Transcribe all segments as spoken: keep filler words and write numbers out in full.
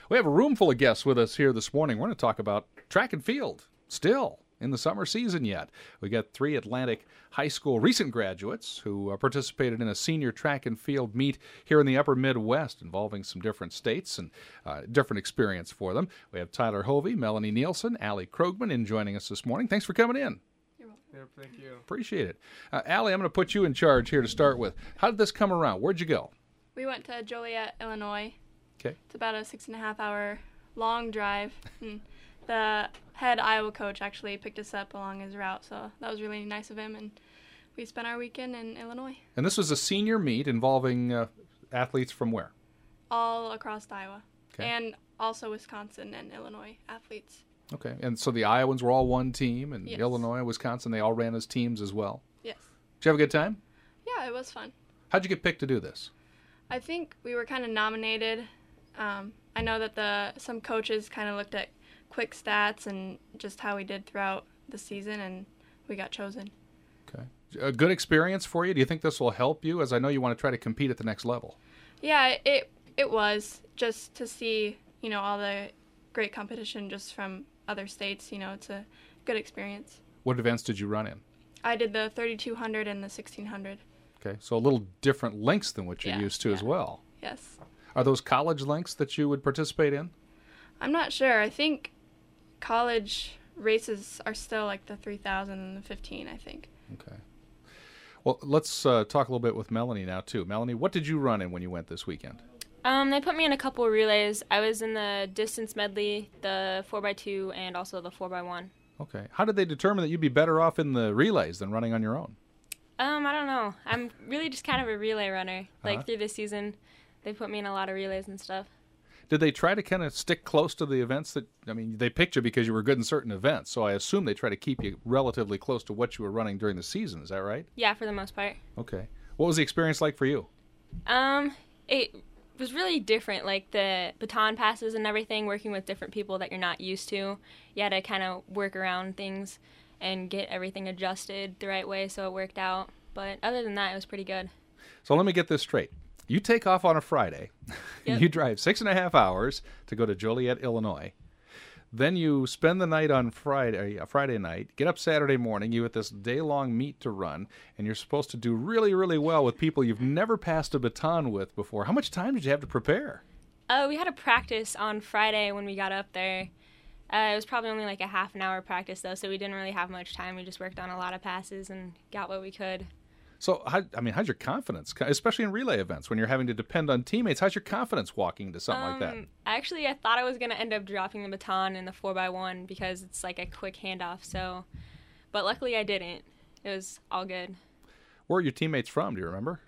We have a room full of guests with us here this morning. We're going to talk about track and field still in the summer season yet. We got three Atlantic High School recent graduates who uh, participated in a senior track and field meet here in the upper Midwest involving some different states and uh, different experience for them. We have Tyler Hovey, Melanie Nielsen, Allie Krogman in joining us this morning. Thanks for coming in. You're welcome. Yep, thank you. Appreciate it. Uh, Allie, I'm going to put you in charge here to start with. How did this come around? Where'd you go? We went to Joliet, Illinois. Okay. It's about a six and a half hour long drive. And the head Iowa coach actually picked us up along his route, so that was really nice of him. And we spent our weekend in Illinois. And this was a senior meet involving uh, athletes from where? All across Iowa. Okay. And also Wisconsin and Illinois athletes. Okay. And so the Iowans were all one team, and Yes. Illinois, Wisconsin, they all ran as teams as well. Yes. Did you have a good time? Yeah, it was fun. How'd you get picked to do this? I think we were kind of nominated. Um, I know that the some coaches kind of looked at quick stats and just how we did throughout the season, and we got chosen. Okay. A good experience for you? Do you think this will help you, as I know you want to try to compete at the next level? Yeah, it it was just to see, you know, all the great competition just from other states. You know, it's a good experience. What events did you run in? I did the thirty-two hundred and the sixteen hundred. Okay, so a little different lengths than what you're Yeah, used to as yeah. well. Yes. Are those college lengths that you would participate in? I'm not sure. I think college races are still like the three thousand and the fifteen, I think. Okay. Well, let's uh, talk a little bit with Melanie now, too. Melanie, what did you run in when you went this weekend? Um, they put me in a couple of relays. I was in the distance medley, the four by two, and also the four by one. Okay. How did they determine that you'd be better off in the relays than running on your own? Um, I don't know. I'm really just kind of a relay runner. Like, Uh-huh. through the season, they put me in a lot of relays and stuff. Did they try to kind of stick close to the events that, I mean, they picked you because you were good in certain events, so I assume they try to keep you relatively close to what you were running during the season. Is that right? Yeah, for the most part. Okay. What was the experience like for you? Um, it was really different, like the baton passes and everything, working with different people that you're not used to. You had to kind of work around things and get everything adjusted the right way so it worked out. But other than that, it was pretty good. So let me get this straight. You take off on a Friday. Yep. You drive six and a half hours to go to Joliet, Illinois. Then you spend the night on Friday, a Friday night, get up Saturday morning, you have this day-long meet to run, and you're supposed to do really, really well with people you've never passed a baton with before. How much time did you have to prepare? Uh, we had a practice on Friday when we got up there. Uh, it was probably only like a half an hour practice, though, so we didn't really have much time. We just worked on a lot of passes and got what we could. So, how, I mean, how's your confidence, especially in relay events when you're having to depend on teammates? How's your confidence walking into something like that? Um, Actually, I thought I was going to end up dropping the baton in the four by one because it's like a quick handoff, so... But luckily I didn't. It was all good. Where are your teammates from? Do you remember?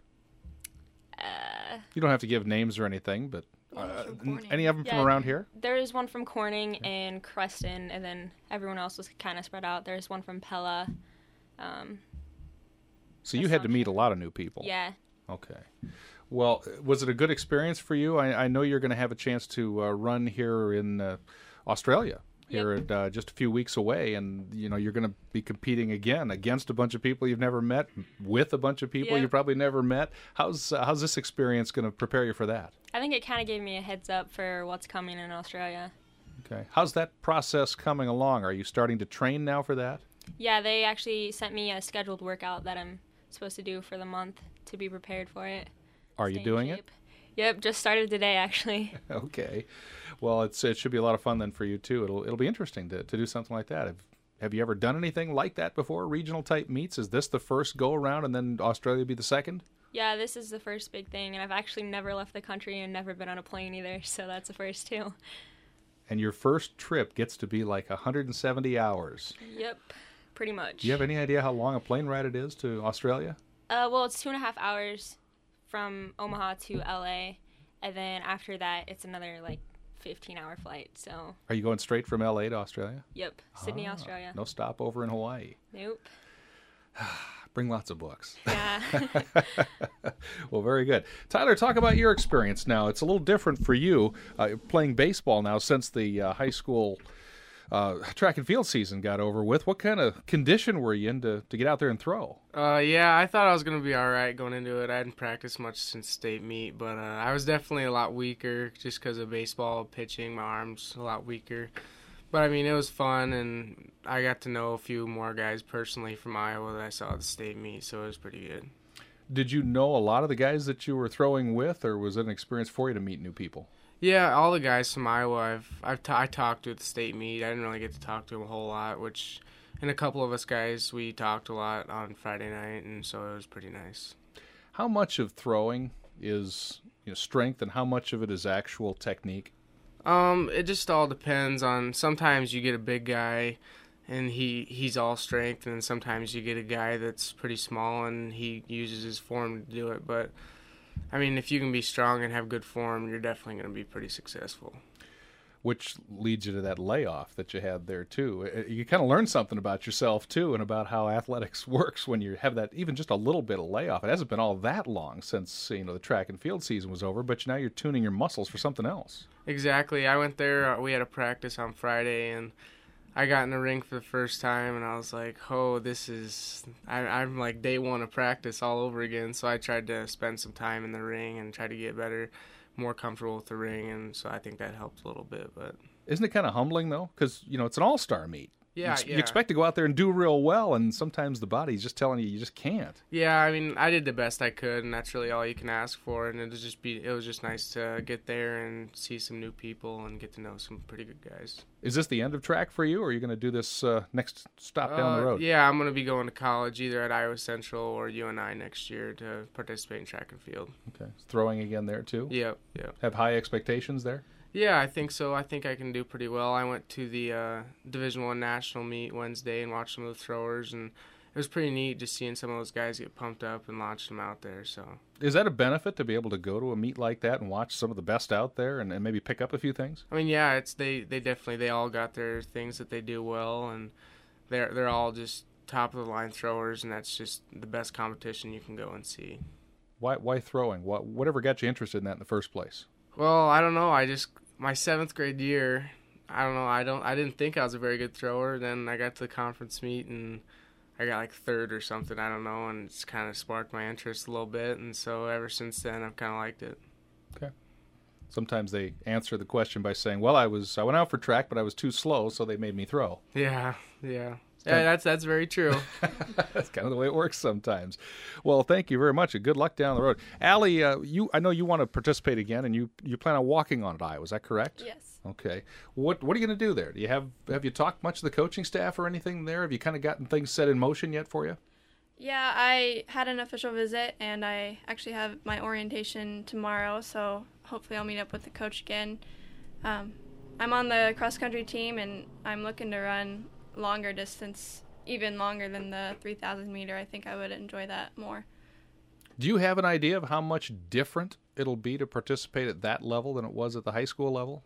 Uh, You don't have to give names or anything, but One was uh, from n- Corning. any of them Yeah. from around here? there was one from Corning and Creston, and then everyone else was kind of spread out. There's one from Pella. Um, So you had to meet a Assumption. lot of new people. yeah. Okay. Well, was it a good experience for you? I, I know you're going to have a chance to uh, run here in uh, Australia here Yep. at uh, just a few weeks away, and you know you're going to be competing again against a bunch of people you've never met, with a bunch of people Yep. you probably never met. How's uh, how's this experience going to prepare you for that? I think it kind of gave me a heads up for what's coming in Australia. Okay. How's that process coming along? Are you starting to train now for that? Yeah, they actually sent me a scheduled workout that I'm supposed to do for the month to be prepared for it. Are Stay you in doing it? shape. Yep, just started today, actually. Okay. Well, it's it should be a lot of fun then for you too. It'll it'll be interesting to, to do something like that. Have, have you ever done anything like that before? Regional type meets? Is this the first go around and then Australia be the second? Yeah, this is the first big thing, and I've actually never left the country and never been on a plane either, so that's the first too. And your first trip gets to be like one hundred seventy hours. Yep, pretty much. Do you have any idea how long a plane ride it is to Australia? Uh, well, it's two and a half hours from Omaha to L A, and then after that, it's another like fifteen hour flight. So, Are you going straight from L A to Australia? yep, Sydney, Ah, Australia. No stopover in Hawaii. Nope. Bring lots of books. Yeah. Well, very good. Tyler, talk about your experience now. It's a little different for you uh, playing baseball now since the uh, high school uh, track and field season got over with. What kind of condition were you in to, to get out there and throw? Uh, yeah, I thought I was going to be all right going into it. I hadn't practiced much since state meet, but uh, I was definitely a lot weaker just because of baseball pitching. My arms a lot weaker. But, I mean, it was fun, and I got to know a few more guys personally from Iowa that I saw at the state meet, so it was pretty good. Did you know a lot of the guys that you were throwing with, or was it an experience for you to meet new people? Yeah, all the guys from Iowa I've I've t- I talked to at the state meet. I didn't really get to talk to them a whole lot, which, and a couple of us guys, we talked a lot on Friday night, and so it was pretty nice. How much of throwing is, you know, strength, and how much of it is actual technique? Um, it just all depends on. Sometimes you get a big guy, and he he's all strength, and then sometimes you get a guy that's pretty small and he uses his form to do it. But I mean, if you can be strong and have good form, you're definitely going to be pretty successful. Which leads you to that layoff that you had there, too. You kind of learn something about yourself, too, and about how athletics works when you have that, even just a little bit of layoff. It hasn't been all that long since, you know, the track and field season was over, but now you're tuning your muscles for something else. Exactly. I went there. We had a practice on Friday, and I got in the ring for the first time, and I was like, oh, this is, I, I'm like day one of practice all over again. So I tried to spend some time in the ring and try to get better, more comfortable with the ring, and so I think that helped a little bit. But isn't it kind of humbling, though? Because, you know, it's an all-star meet. Yeah, you, yeah. you expect to go out there and do real well, and sometimes the body's just telling you you just can't. Yeah, I mean, I did the best I could, and that's really all you can ask for. And it was just be, it was just nice to get there and see some new people and get to know some pretty good guys. Is this the end of track for you, or are you going to do this uh, next stop down uh, the road? Yeah, I'm going to be going to college either at Iowa Central or U N I next year to participate in track and field. Okay, throwing again there too. Yep, yep. Have high expectations there? Yeah, I think so. I think I can do pretty well. I went to the uh, Division One national meet Wednesday and watched some of the throwers, and it was pretty neat just seeing some of those guys get pumped up and launch them out there. So, is that a benefit to be able to go to a meet like that and watch some of the best out there and, and maybe pick up a few things? I mean, yeah, it's they, they definitely they all got their things that they do well, and they're they're all just top of the line throwers, and that's just the best competition you can go and see. Why why throwing? What whatever got you interested in that in the first place? Well, I don't know. I just my seventh grade year, I don't know. I don't. I didn't think I was a very good thrower. Then I got to the conference meet and I got like third or something. I don't know, and it's kind of sparked my interest a little bit. And so ever since then, I've kind of liked it. Okay. Sometimes they answer the question by saying, "Well, I was I went out for track, but I was too slow, so they made me throw." Yeah, yeah. Yeah, that's that's very true. That's kind of the way it works sometimes. Well, thank you very much, and good luck down the road. Allie, uh, you I know you want to participate again, and you, you plan on walking on at Iowa. Is that correct? Yes. Okay. What what are you going to do there? Do you have have you talked much to the coaching staff or anything there? Have you kind of gotten things set in motion yet for you? Yeah, I had an official visit, and I actually have my orientation tomorrow, so hopefully I'll meet up with the coach again. Um, I'm on the cross-country team, and I'm looking to run longer distance, even longer than the three thousand meter. I think I would enjoy that more. Do you have an idea of how much different it'll be to participate at that level than it was at the high school level?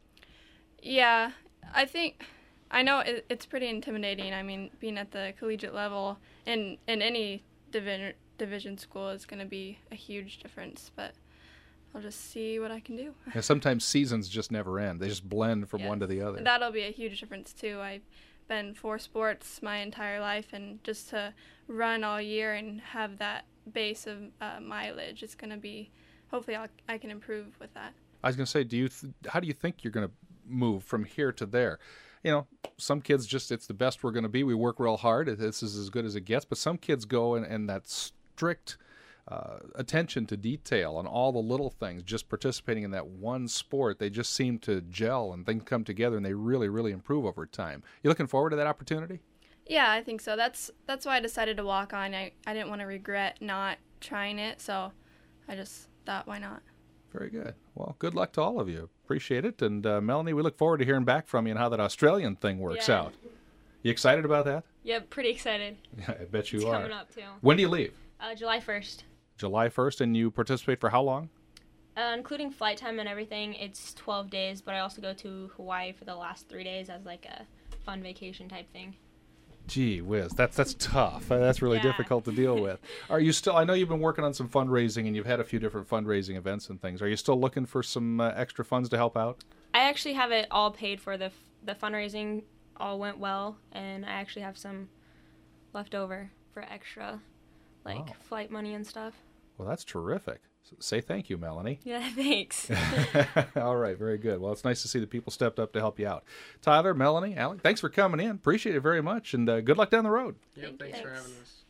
Yeah, I think I know it, it's pretty intimidating. I mean, being at the collegiate level in in any division division school is going to be a huge difference, but I'll just see what I can do. Yeah, sometimes seasons just never end. They just blend from Yes. one to the other. That'll be a huge difference too. I've been for sports my entire life, and just to run all year and have that base of uh, mileage, it's going to be, hopefully I'll, I can improve with that. I was going to say, do you th- how do you think you're going to move from here to there? You know, some kids just, it's the best we're going to be. We work real hard. This is as good as it gets. But some kids go and, and that strict uh, attention to detail on all the little things, just participating in that one sport, they just seem to gel and things come together and they really, really improve over time. You looking forward to that opportunity? Yeah, I think so. That's that's why I decided to walk on. I, I didn't want to regret not trying it, so I just thought, why not? Very good. Well, good luck to all of you. Appreciate it. And uh, Melanie, we look forward to hearing back from you and how that Australian thing works Yeah. out. You excited about that? Yep, pretty excited. Yeah, I bet you It's are. coming up too. When do you leave? Uh, July first. July first, and you participate for how long? Uh, including flight time and everything, it's twelve days, but I also go to Hawaii for the last three days as like a fun vacation type thing. Gee whiz, that's that's tough. Uh, That's really Yeah. difficult to deal with. Are you still? I know you've been working on some fundraising, and you've had a few different fundraising events and things. Are you still looking for some uh, extra funds to help out? I actually have it all paid for. The f- the fundraising all went well, and I actually have some left over for extra, like Wow. flight money and stuff. Well, that's terrific. S- Say thank you, Melanie. Yeah, thanks. All right, very good. Well, it's nice to see that people stepped up to help you out. Tyler, Melanie, Alec, thanks for coming in. Appreciate it very much, and uh, good luck down the road. Yep, thanks for Thanks. having us.